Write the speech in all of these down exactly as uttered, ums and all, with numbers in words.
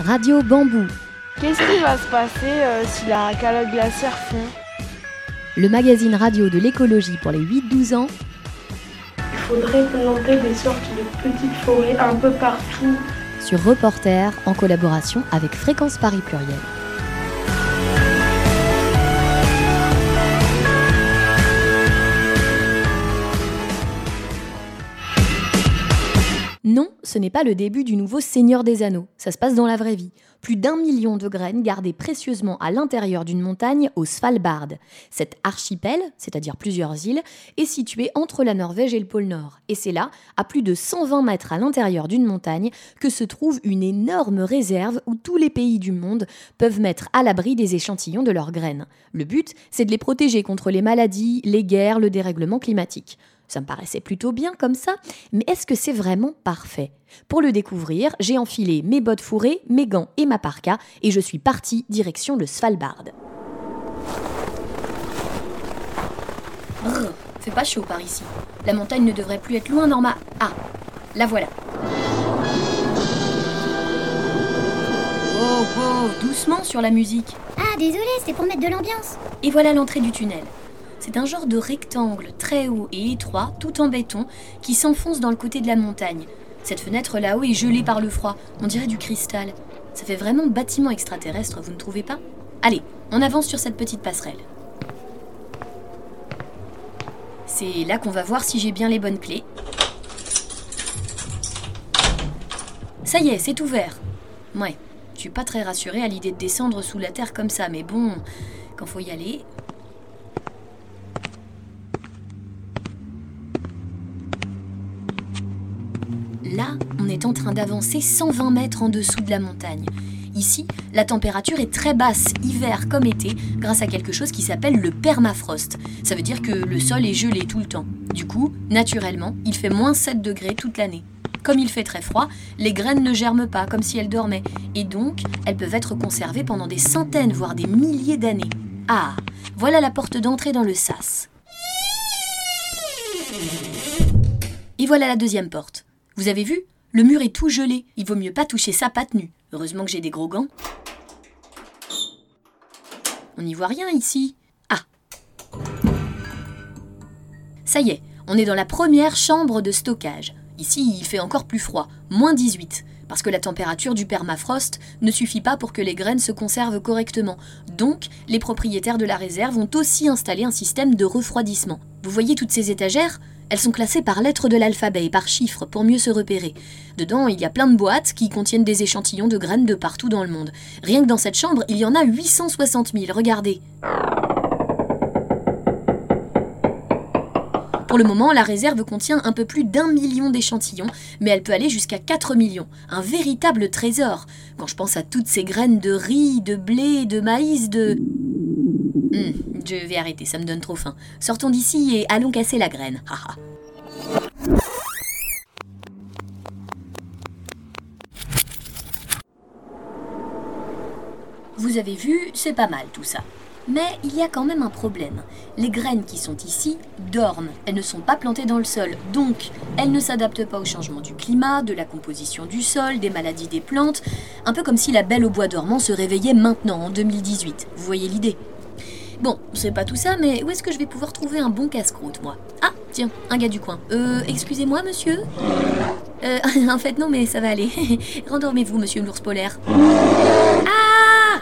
Radio Bambou. Qu'est-ce qui va se passer euh, si la calotte glaciaire fond ? Le magazine radio de l'écologie pour les huit douze ans. Il faudrait planter des sortes de petites forêts un peu partout. Sur Reporter, en collaboration avec Fréquence Paris Pluriel. Non, ce n'est pas le début du nouveau Seigneur des Anneaux, ça se passe dans la vraie vie. Plus d'un million de graines gardées précieusement à l'intérieur d'une montagne au Svalbard. Cet archipel, c'est-à-dire plusieurs îles, est situé entre la Norvège et le pôle Nord. Et c'est là, à plus de cent vingt mètres à l'intérieur d'une montagne, que se trouve une énorme réserve où tous les pays du monde peuvent mettre à l'abri des échantillons de leurs graines. Le but, c'est de les protéger contre les maladies, les guerres, le dérèglement climatique. Ça me paraissait plutôt bien comme ça, mais est-ce que c'est vraiment parfait ? Pour le découvrir, j'ai enfilé mes bottes fourrées, mes gants et ma parka et je suis partie direction le Svalbard. Brrr, fait pas chaud par ici. La montagne ne devrait plus être loin dans ma... Ah, la voilà. Oh, oh, doucement sur la musique. Ah, désolé, c'est pour mettre de l'ambiance. Et voilà l'entrée du tunnel. C'est un genre de rectangle très haut et étroit, tout en béton, qui s'enfonce dans le côté de la montagne. Cette fenêtre là-haut est gelée par le froid, on dirait du cristal. Ça fait vraiment bâtiment extraterrestre, vous ne trouvez pas ? Allez, on avance sur cette petite passerelle. C'est là qu'on va voir si j'ai bien les bonnes clés. Ça y est, c'est ouvert. Ouais, je suis pas très rassurée à l'idée de descendre sous la terre comme ça, mais bon, quand faut y aller... Là, on est en train d'avancer cent vingt mètres en dessous de la montagne. Ici, la température est très basse, hiver comme été, grâce à quelque chose qui s'appelle le permafrost. Ça veut dire que le sol est gelé tout le temps. Du coup, naturellement, il fait moins sept degrés toute l'année. Comme il fait très froid, les graines ne germent pas, comme si elles dormaient. Et donc, elles peuvent être conservées pendant des centaines, voire des milliers d'années. Ah, voilà la porte d'entrée dans le sas. Et voilà la deuxième porte. Vous avez vu ? Le mur est tout gelé. Il vaut mieux pas toucher sa patte nue. Heureusement que j'ai des gros gants. On n'y voit rien ici. Ah ! Ça y est, on est dans la première chambre de stockage. Ici, il fait encore plus froid, moins dix-huit, parce que la température du permafrost ne suffit pas pour que les graines se conservent correctement. Donc, les propriétaires de la réserve ont aussi installé un système de refroidissement. Vous voyez toutes ces étagères ? Elles sont classées par lettres de l'alphabet et par chiffres pour mieux se repérer. Dedans, il y a plein de boîtes qui contiennent des échantillons de graines de partout dans le monde. Rien que dans cette chambre, il y en a huit cent soixante mille, regardez. Pour le moment, la réserve contient un peu plus d'un million d'échantillons, mais elle peut aller jusqu'à quatre millions. Un véritable trésor. Quand je pense à toutes ces graines de riz, de blé, de maïs, de... Hum, je vais arrêter, ça me donne trop faim. Sortons d'ici et allons casser la graine. Haha. Vous avez vu, c'est pas mal tout ça. Mais il y a quand même un problème. Les graines qui sont ici dorment. Elles ne sont pas plantées dans le sol, donc elles ne s'adaptent pas au changement du climat, de la composition du sol, des maladies des plantes. Un peu comme si la Belle au bois dormant se réveillait maintenant, en deux mille dix-huit. Vous voyez l'idée ? Bon, c'est pas tout ça, mais où est-ce que je vais pouvoir trouver un bon casse-croûte, moi ? Ah, tiens, un gars du coin. Euh, excusez-moi, monsieur ? Euh, en fait, non, mais ça va aller. Rendormez-vous, monsieur l'ours polaire. Ah !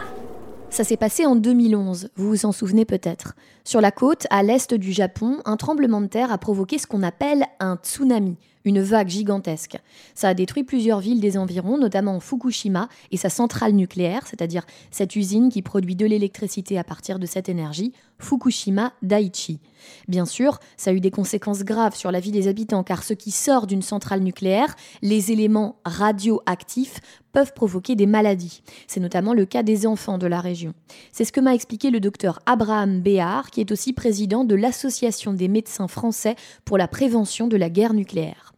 Ça s'est passé en deux mille onze, vous vous en souvenez peut-être. Sur la côte, à l'est du Japon, un tremblement de terre a provoqué ce qu'on appelle un tsunami, une vague gigantesque. Ça a détruit plusieurs villes des environs, notamment Fukushima et sa centrale nucléaire, c'est-à-dire cette usine qui produit de l'électricité à partir de cette énergie, Fukushima Daiichi. Bien sûr, ça a eu des conséquences graves sur la vie des habitants, car ce qui sort d'une centrale nucléaire, les éléments radioactifs, peuvent provoquer des maladies. C'est notamment le cas des enfants de la région. C'est ce que m'a expliqué le docteur Abraham Béard, qui est aussi président de l'Association des médecins français pour la prévention de la guerre nucléaire.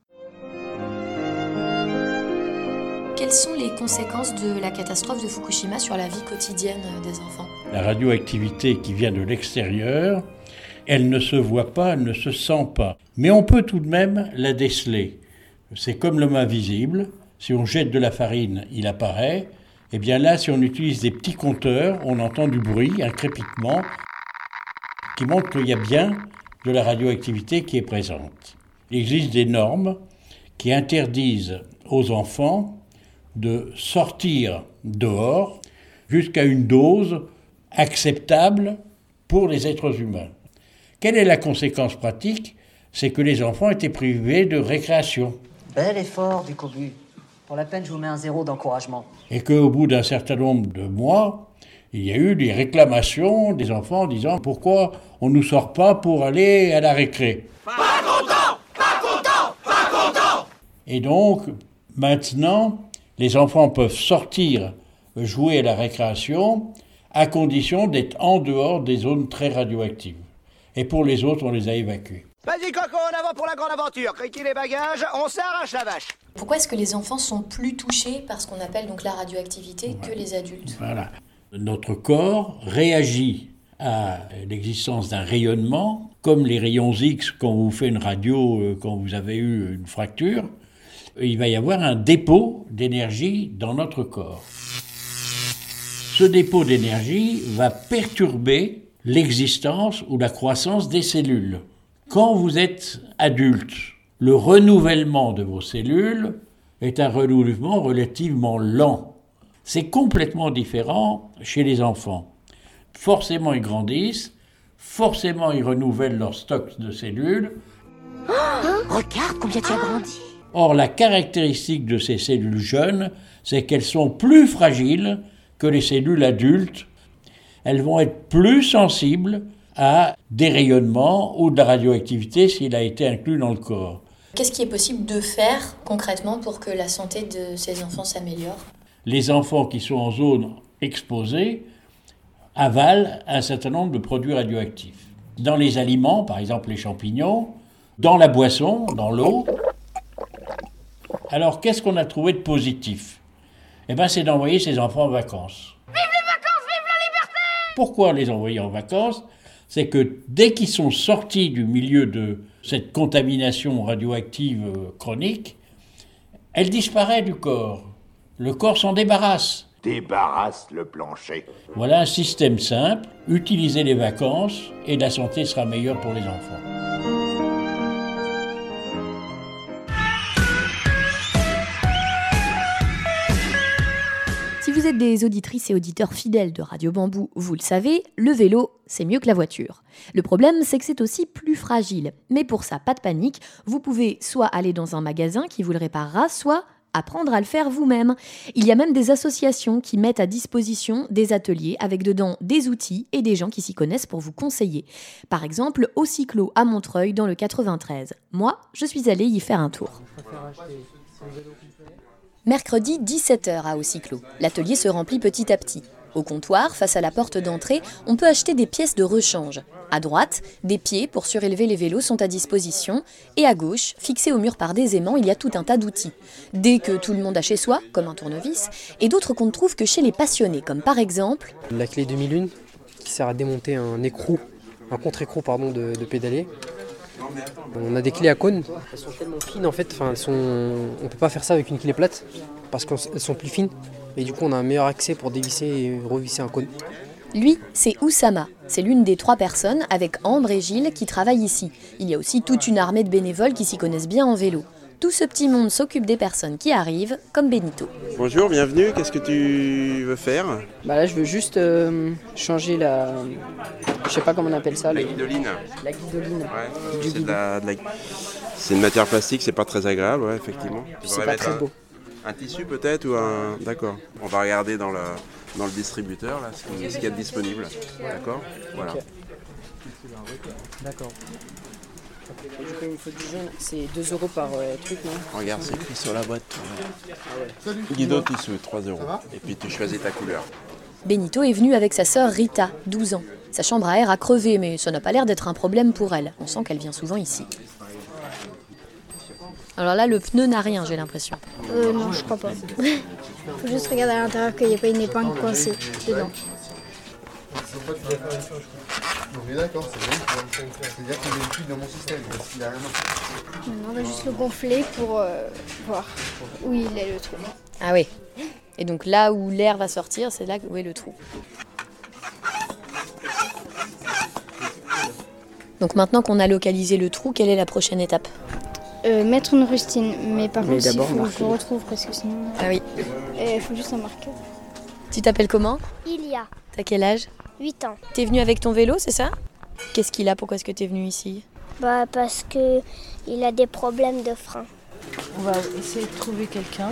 Quelles sont les conséquences de la catastrophe de Fukushima sur la vie quotidienne des enfants ? La radioactivité qui vient de l'extérieur, elle ne se voit pas, elle ne se sent pas. Mais on peut tout de même la déceler. C'est comme l'homme invisible. Si on jette de la farine, il apparaît. Eh bien là, si on utilise des petits compteurs, on entend du bruit, un crépitement, qui montre qu'il y a bien de la radioactivité qui est présente. Il existe des normes qui interdisent aux enfants de sortir dehors jusqu'à une dose acceptable pour les êtres humains. Quelle est la conséquence pratique ? C'est que les enfants étaient privés de récréation. Bel effort du cobu. Pour la peine, je vous mets un zéro d'encouragement. Et qu'au bout d'un certain nombre de mois, il y a eu des réclamations des enfants disant « Pourquoi on ne nous sort pas pour aller à la récré ?» Pas content, pas content, pas content. Et donc, maintenant, les enfants peuvent sortir jouer à la récréation à condition d'être en dehors des zones très radioactives. Et pour les autres, on les a évacués. Vas-y Coco, en avant pour la grande aventure. Criquez les bagages, on s'arrache la vache. Pourquoi est-ce que les enfants sont plus touchés par ce qu'on appelle donc la radioactivité que les adultes ? Voilà. Notre corps réagit à l'existence d'un rayonnement, comme les rayons X quand vous faites une radio, quand vous avez eu une fracture. Il va y avoir un dépôt d'énergie dans notre corps. Ce dépôt d'énergie va perturber l'existence ou la croissance des cellules. Quand vous êtes adulte, le renouvellement de vos cellules est un renouvellement relativement lent. C'est complètement différent chez les enfants. Forcément, ils grandissent, forcément, ils renouvellent leur stock de cellules. Oh, regarde combien tu as grandi. Or, la caractéristique de ces cellules jeunes, c'est qu'elles sont plus fragiles que les cellules adultes. Elles vont être plus sensibles à des rayonnements ou de la radioactivité s'il a été inclus dans le corps. Qu'est-ce qui est possible de faire concrètement pour que la santé de ces enfants s'améliore ? Les enfants qui sont en zone exposée avalent un certain nombre de produits radioactifs. Dans les aliments, par exemple les champignons, dans la boisson, dans l'eau. Alors, qu'est-ce qu'on a trouvé de positif ? Eh bien, c'est d'envoyer ces enfants en vacances. Vive les vacances, vive la liberté ! Pourquoi les envoyer en vacances ? C'est que dès qu'ils sont sortis du milieu de cette contamination radioactive chronique, elle disparaît du corps. Le corps s'en débarrasse. Débarrasse le plancher. Voilà un système simple. Utilisez les vacances et la santé sera meilleure pour les enfants. Si vous êtes des auditrices et auditeurs fidèles de Radio Bambou, vous le savez, le vélo, c'est mieux que la voiture. Le problème, c'est que c'est aussi plus fragile. Mais pour ça, pas de panique, vous pouvez soit aller dans un magasin qui vous le réparera, soit apprendre à le faire vous-même. Il y a même des associations qui mettent à disposition des ateliers avec dedans des outils et des gens qui s'y connaissent pour vous conseiller. Par exemple, au Cyclo à Montreuil dans le quatre-vingt-treize. Moi, je suis allée y faire un tour. Mercredi dix-sept heures à Au-Cyclo. L'atelier se remplit petit à petit. Au comptoir, face à la porte d'entrée, on peut acheter des pièces de rechange. À droite, des pieds pour surélever les vélos sont à disposition. Et à gauche, fixés au mur par des aimants, il y a tout un tas d'outils. Des que tout le monde a chez soi, comme un tournevis, et d'autres qu'on ne trouve que chez les passionnés, comme par exemple... La clé deux mille un, qui sert à démonter un écrou, un contre-écrou pardon, de, de pédalier. On a des clés à cône, elles sont tellement fines en fait, enfin, elles sont... on ne peut pas faire ça avec une clé plate, parce qu'elles sont plus fines. Et du coup, on a un meilleur accès pour dévisser et revisser un cône. Lui, c'est Oussama. C'est l'une des trois personnes, avec Ambre et Gilles, qui travaillent ici. Il y a aussi toute une armée de bénévoles qui s'y connaissent bien en vélo. Tout ce petit monde s'occupe des personnes qui arrivent, comme Benito. Bonjour, bienvenue. Qu'est-ce que tu veux faire ? Bah là, je veux juste euh, changer la... Je sais pas comment on appelle ça. La le... guidoline. La guidoline. Ouais, c'est, de la, de la... c'est une matière plastique, c'est pas très agréable, ouais, effectivement. Puis c'est pas très un... beau. Un tissu peut-être ou un... D'accord. On va regarder dans le, dans le distributeur là, ce qu'il y a de disponible. D'accord ? Voilà. Okay. D'accord. Du coup, il me faut du jaune. C'est deux euros par euh, truc, non ? Regarde, c'est écrit sur la boîte. Ah ouais. Guido tissu, trois euros. Et puis tu choisis ta couleur. Benito est venu avec sa sœur Rita, douze ans. Sa chambre à air a crevé, mais ça n'a pas l'air d'être un problème pour elle. On sent qu'elle vient souvent ici. Alors là, le pneu n'a rien, j'ai l'impression. Euh, non, je crois pas. Faut juste regarder à l'intérieur qu'il n'y ait pas une épingle coincée dedans. On est d'accord, c'est bon. C'est-à-dire qu'il n'est plus dans mon système. Il a rien. On va juste le gonfler pour euh, voir où il est le trou. Ah oui. Et donc là où l'air va sortir, c'est là où est le trou. Donc maintenant qu'on a localisé le trou, quelle est la prochaine étape ? Euh, mettre une rustine, mais par Mais contre, il d'abord, faut que je marquer. le retrouve parce que sinon. Ah oui. Il faut juste un marqueur. Tu t'appelles comment ? Ilia, T'as quel âge ? huit ans. T'es venu avec ton vélo, c'est ça ? Qu'est-ce qu'il a ? Pourquoi est-ce que t'es venu ici ? Bah parce que il a des problèmes de frein. On va essayer de trouver quelqu'un.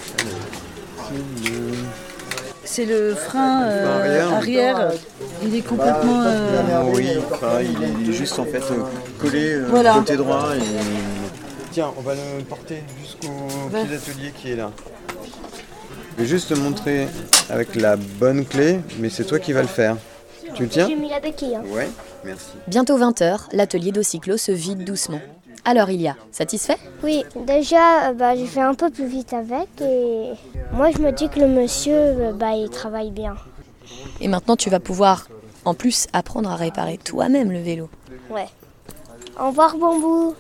C'est le frein euh, Arrière. arrière. Il est complètement. euh, Oui, enfin, il est juste en fait euh, collé euh, Voilà. côté droit. Et... Tiens, on va le porter jusqu'au Ouais. pied d'atelier qui est là. Je vais juste te montrer avec la bonne clé, mais c'est toi qui vas le faire. Tu le tiens ? J'ai mis la béquille. Hein. Ouais, merci. Bientôt vingt heures, l'atelier d'Ocyclo se vide doucement. Alors Ilia, satisfait ? Oui, déjà, euh, bah, j'ai fait un peu plus vite avec et moi je me dis que le monsieur, euh, bah, il travaille bien. Et maintenant tu vas pouvoir, en plus, apprendre à réparer toi-même le vélo. Ouais. Au revoir Bambou.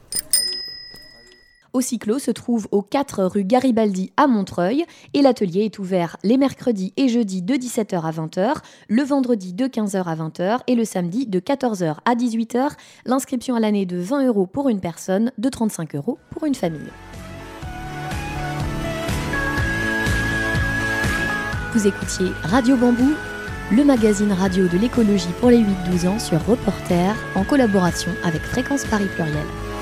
Ocyclo se trouve aux quatre rue Garibaldi à Montreuil et l'atelier est ouvert les mercredis et jeudis de dix-sept heures à vingt heures, le vendredi de quinze heures à vingt heures et le samedi de quatorze heures à dix-huit heures. L'inscription à l'année de vingt euros pour une personne, de trente-cinq euros pour une famille. Vous écoutiez Radio Bambou, le magazine radio de l'écologie pour les huit douze ans sur Reporter en collaboration avec Fréquence Paris Pluriel.